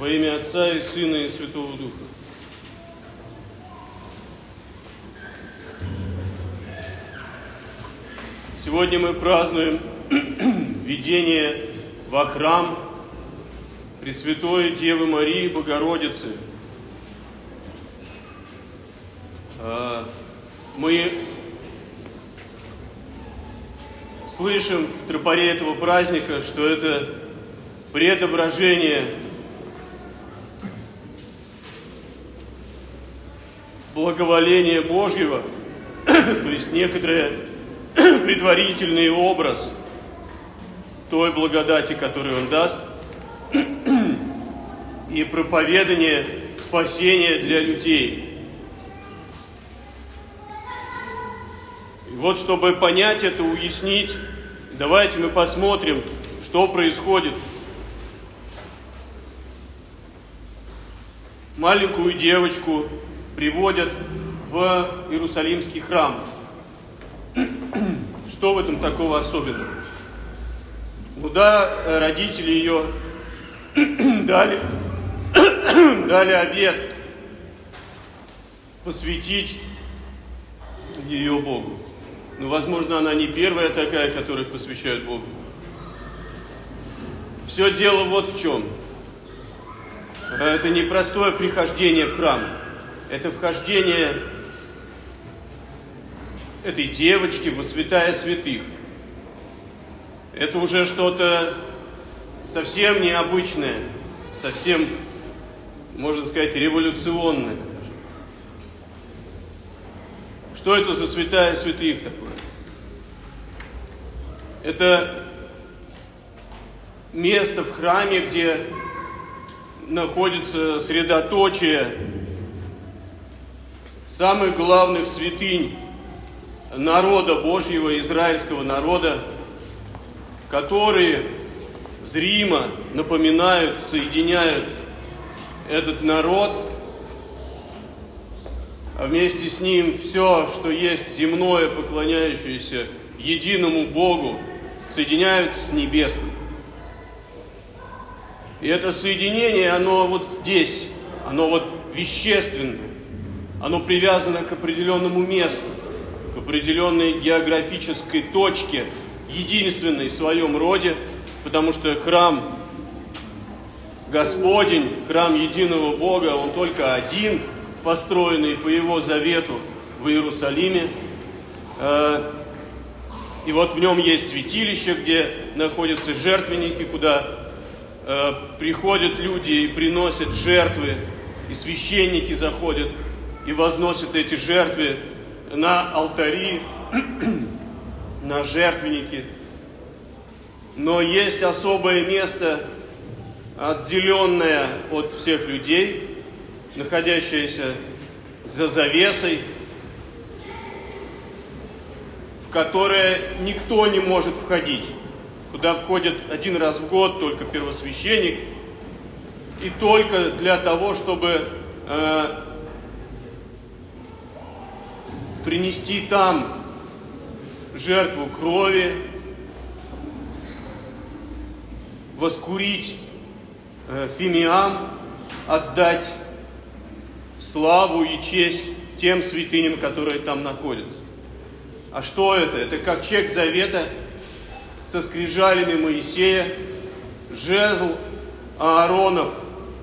Во имя Отца и Сына и Святого Духа. Сегодня мы празднуем введение во храм Пресвятой Девы Марии Богородицы. Мы слышим в тропаре этого праздника, что это преображение благоволения Божьего, то есть некоторый предварительный образ той благодати, которую Он даст, и проповедание спасения для людей. И вот, чтобы понять это, уяснить, давайте мы посмотрим, что происходит. Маленькую девочку приводят в Иерусалимский храм. Что в этом такого особенного? Куда родители ее дали обет посвятить ее Богу. Но, возможно, она не первая такая, которых посвящают Богу. Все дело вот в чем. Это не простое прихождение в храм. Это вхождение этой девочки во святая святых. Это уже что-то совсем необычное, совсем, можно сказать, революционное. Что это за святая святых такое? Это место в храме, где находится средоточие самых главных святынь народа Божьего, израильского народа, которые зримо напоминают, соединяют этот народ, а вместе с ним все, что есть земное, поклоняющееся единому Богу, соединяют с небесным. И это соединение, оно вот здесь, оно вот вещественное, оно привязано к определенному месту, к определенной географической точке, единственной в своем роде, потому что храм Господень, храм единого Бога, он только один, построенный по Его завету в Иерусалиме. И вот в нем есть святилище, где находятся жертвенники, куда приходят люди и приносят жертвы, и священники заходят и возносят эти жертвы на алтари, на жертвенники. Но есть особое место, отделенное от всех людей, находящееся за завесой, в которое никто не может входить. Туда входит один раз в год только первосвященник, и только для того, чтобы принести там жертву крови, воскурить фимиам, отдать славу и честь тем святыням, которые там находятся. А что это? Это ковчег завета со скрижалями Моисея, жезл Ааронов,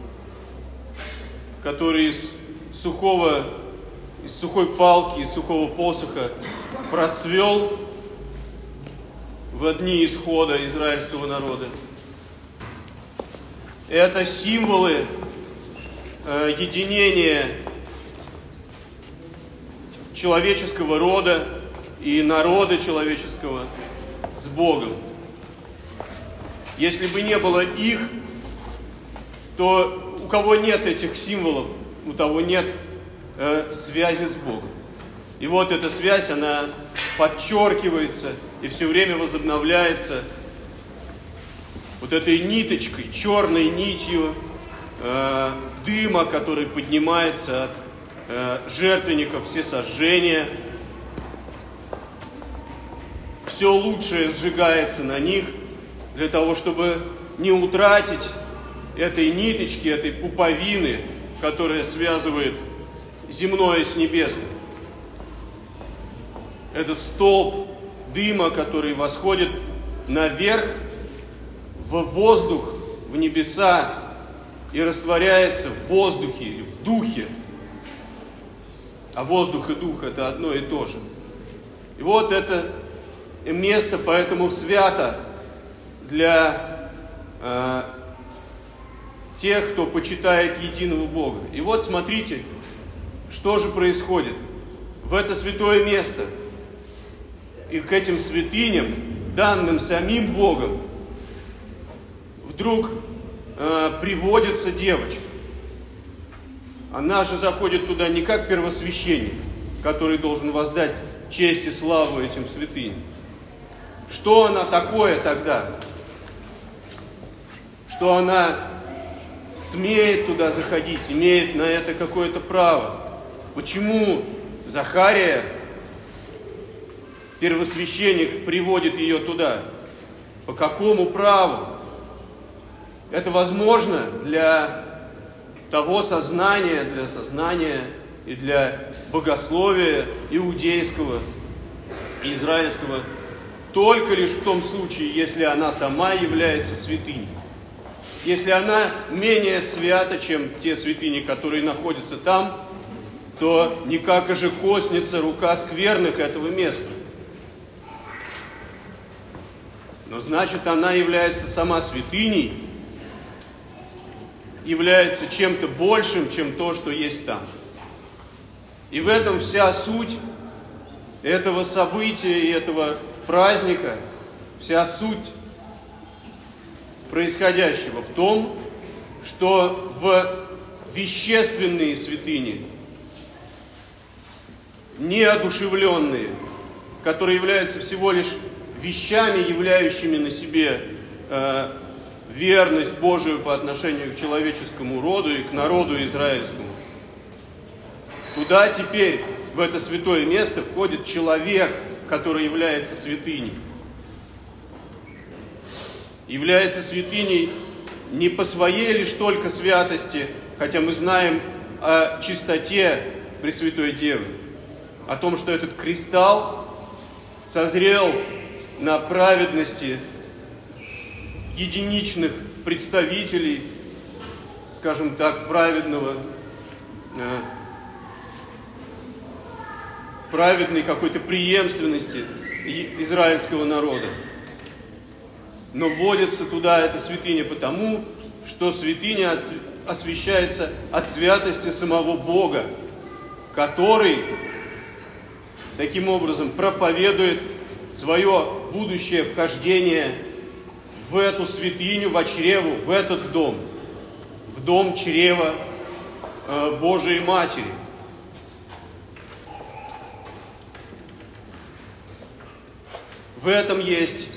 который из сухой палки, из сухого посоха процвел в дни исхода израильского народа. Это символы единения человеческого рода и народа человеческого с Богом. Если бы не было их, то у кого нет этих символов, у того нет связи с Богом. И вот эта связь, она подчеркивается и все время возобновляется вот этой ниточкой, черной нитью дыма, который поднимается от жертвенников всесожжения. Все лучшее сжигается на них для того, чтобы не утратить этой ниточки, этой пуповины, которая связывает земное с небесным. Этот столб дыма, который восходит наверх, в воздух, в небеса и растворяется в воздухе или в духе. А воздух и дух – это одно и то же. И вот это место поэтому свято для тех, кто почитает единого Бога. И вот смотрите, что же происходит. В это святое место и к этим святыням, данным самим Богом, вдруг приводится девочка. Она же заходит туда не как первосвященник, который должен воздать честь и славу этим святыням. Что она такое тогда? Что она смеет туда заходить, имеет на это какое-то право? Почему Захария, первосвященник, приводит ее туда? По какому праву? Это возможно для того сознания, для сознания и для богословия иудейского и израильского только лишь в том случае, если она сама является святыней. Если она менее свята, чем те святыни, которые находятся там, то никак же коснется рука скверных этого места. Но значит, она является сама святыней, является чем-то большим, чем то, что есть там. И в этом вся суть этого события и этого праздника, вся суть происходящего в том, что в вещественные святыни, неодушевленные, которые являются всего лишь вещами, являющими на себе верность Божию по отношению к человеческому роду и к народу израильскому. Туда теперь, в это святое место, входит человек, который является святыней. Является святыней не по своей лишь только святости, хотя мы знаем о чистоте Пресвятой Девы, о том, что этот кристалл созрел на праведности единичных представителей, скажем так, праведной какой-то преемственности израильского народа. Но вводится туда эта святыня потому, что святыня освящается от святости самого Бога, который таким образом проповедует свое будущее вхождение в эту святыню, во чреву, в этот дом, в дом чрева Божией Матери. В этом есть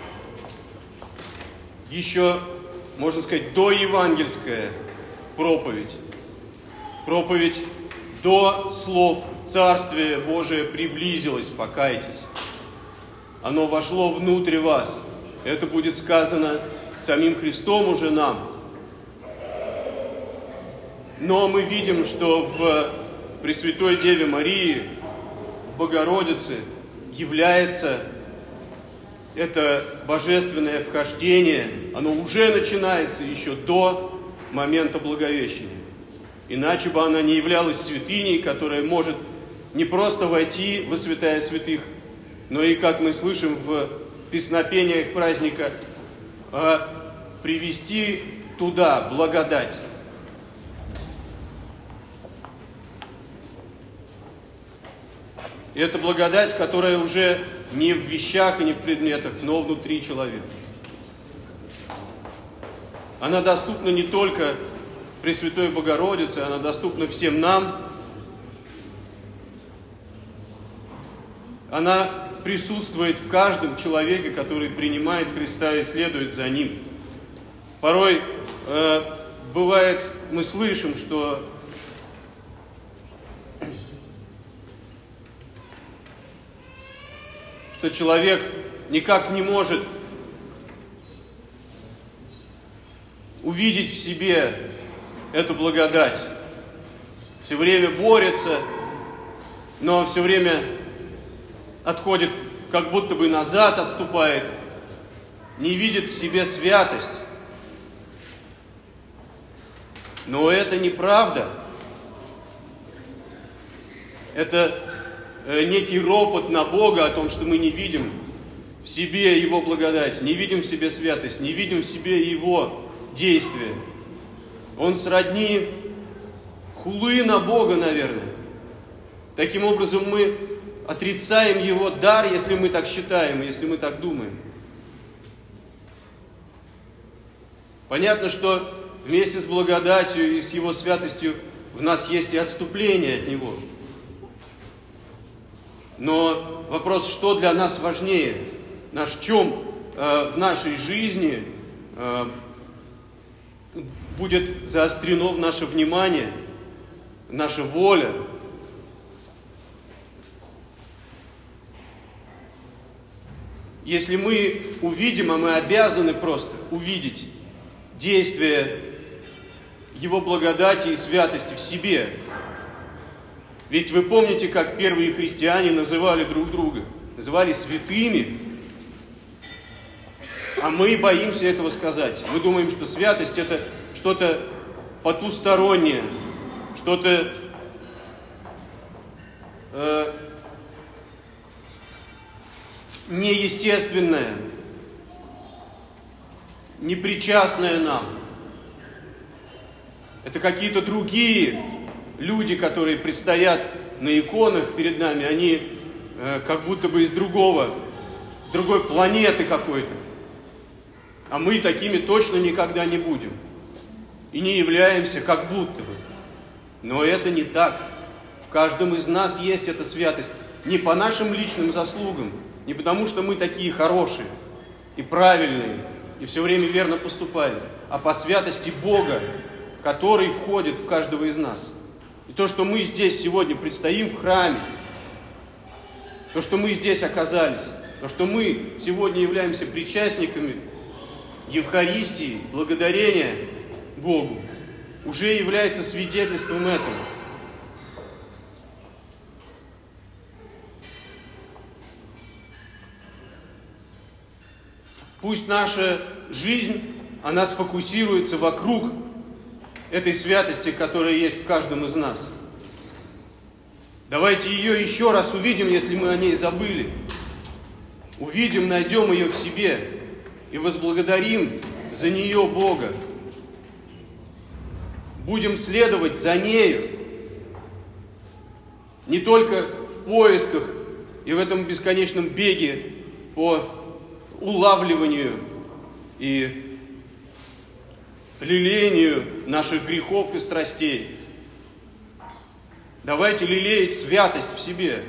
еще, можно сказать, доевангельская проповедь. Проповедь до слов «Царствие Божие приблизилось, покайтесь». Оно вошло внутрь вас. Это будет сказано самим Христом уже нам. Но мы видим, что в Пресвятой Деве Марии, в Богородице, является это божественное вхождение. Оно уже начинается еще до момента Благовещения. Иначе бы она не являлась святыней, которая может не просто войти во святая святых, но и, как мы слышим в песнопениях праздника, привести туда благодать. И это благодать, которая уже не в вещах и не в предметах, но внутри человека. Она доступна не только Пресвятой Богородице, она доступна всем нам. Она присутствует в каждом человеке, который принимает Христа и следует за Ним. Порой бывает, мы слышим, что человек никак не может увидеть в себе эту благодать. Все время борется, но все время отходит, как будто бы назад отступает, не видит в себе святость. Но это неправда. Это некий ропот на Бога о том, что мы не видим в себе Его благодать, не видим в себе святость, не видим в себе Его действия. Он сродни хулы на Бога, наверное. Таким образом, мы отрицаем Его дар, если мы так считаем, если мы так думаем. Понятно, что вместе с благодатью и с Его святостью в нас есть и отступление от Него. Но вопрос, что для нас важнее? В чем в нашей жизни будет заострено наше внимание, наша воля? Если мы увидим, а мы обязаны просто увидеть действие Его благодати и святости в себе. Ведь вы помните, как первые христиане называли друг друга? Называли святыми. А мы боимся этого сказать. Мы думаем, что святость – это что-то потустороннее, что-то неестественное, непричастное нам. Это какие-то другие люди, которые предстоят на иконах перед нами, они как будто бы с другой планеты какой-то. А мы такими точно никогда не будем. И не являемся как будто бы. Но это не так. В каждом из нас есть эта святость. Не по нашим личным заслугам, не потому что мы такие хорошие и правильные, и все время верно поступаем, а по святости Бога, который входит в каждого из нас. И то, что мы здесь сегодня предстоим в храме, то, что мы здесь оказались, то, что мы сегодня являемся причастниками Евхаристии, благодарения Богу, уже является свидетельством этого. Пусть наша жизнь, она сфокусируется вокруг этой святости, которая есть в каждом из нас. Давайте ее еще раз увидим, если мы о ней забыли. Увидим, найдем ее в себе и возблагодарим за нее Бога. Будем следовать за нею, не только в поисках и в этом бесконечном беге по улавливанию и лелеянию наших грехов и страстей. Давайте лелеять святость в себе,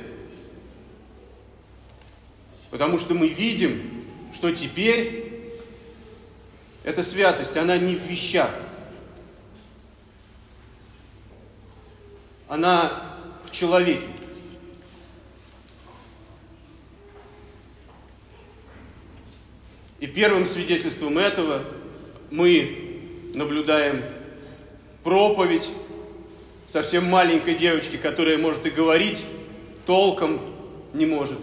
потому что мы видим, что теперь эта святость, она не в вещах, она в человеке. И первым свидетельством этого мы наблюдаем проповедь совсем маленькой девочки, которая может и говорить толком не может.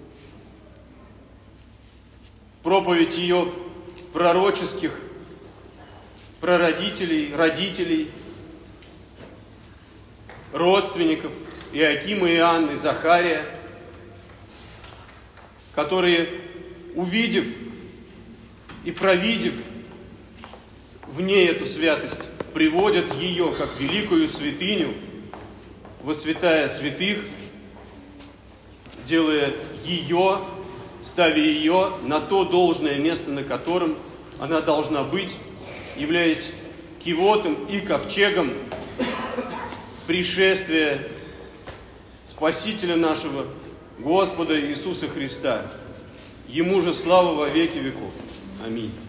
Проповедь ее пророческих прародителей, родителей, родственников Иоакима и Анны, Захария, которые, увидев и провидев в ней эту святость, приводят ее как великую святыню, во святая святых, делая ее, ставя ее на то должное место, на котором она должна быть, являясь кивотом и ковчегом пришествия Спасителя нашего, Господа Иисуса Христа. Ему же слава во веки веков. Аминь.